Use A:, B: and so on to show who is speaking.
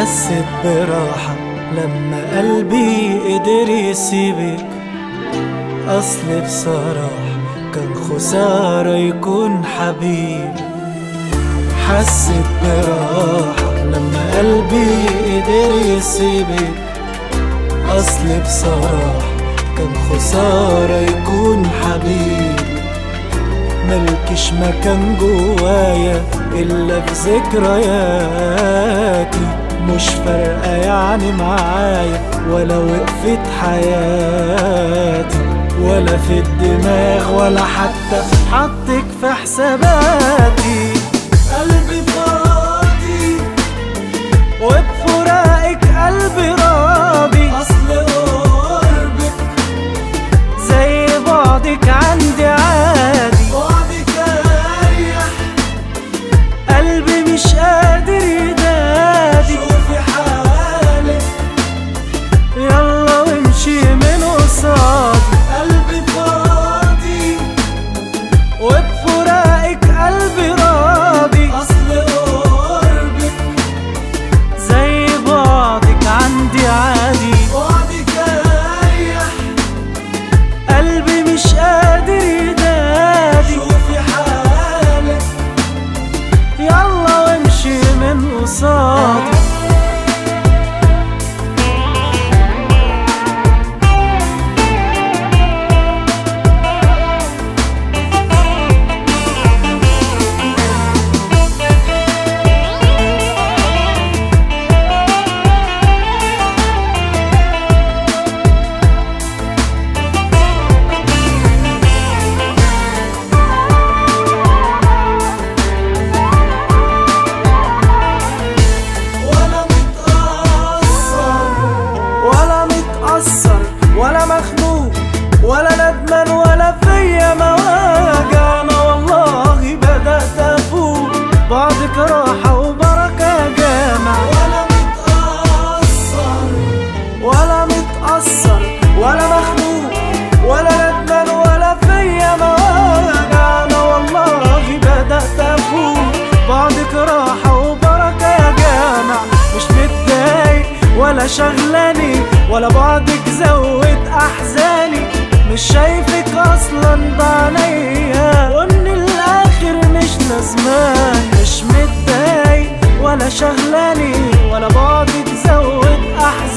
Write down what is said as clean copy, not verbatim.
A: حسيت براحة لما قلبي قدر يسيبك. أصل بصراحة كان خسارة يكون حبيب. حسيت براحة لما قلبي قدر يسيبك. أصل بصراحة كان خسارة يكون حبيب. ملكش مكان جوايا إلا في ذكرياتي. مش فارقة يعني معايا ولا وقفت حياتي، ولا في الدماغ ولا حتى حطك في حساباتي. قلبي فاضي وبفراقك قلبي راضي. أصل قربك زي بعدك عندي عادي. بعدك أريح قلبي مش قادر يدادي. شوفي حالك يلا وامشي من قصادي. قلبي فاضي وبفراقك قلبي راضي. أصل قربك زي بعدك عندي عادي. بعدك أريح قلبي مش قادر يدادي. شوفي حالك يلا وامشي من قصادي. ولا مخنوق ولا ندمان ولا فيا مواجع. انا والله بدأت افوق بعدك راحة وبركة يا جامع. ولا متأثر ولا مخنوق ولا ندمان ولا فيا مواجع. انا والله بدأت افوق بعدك راحة وبركة يا جامع. مش متضايق ولا شغلاني ولا بعدك زود احزاني. مش شايفك اصلا بعينيا ومن الاخر مش لازمان. مش متضايق ولا شغلاني ولا بعدك زود احزاني.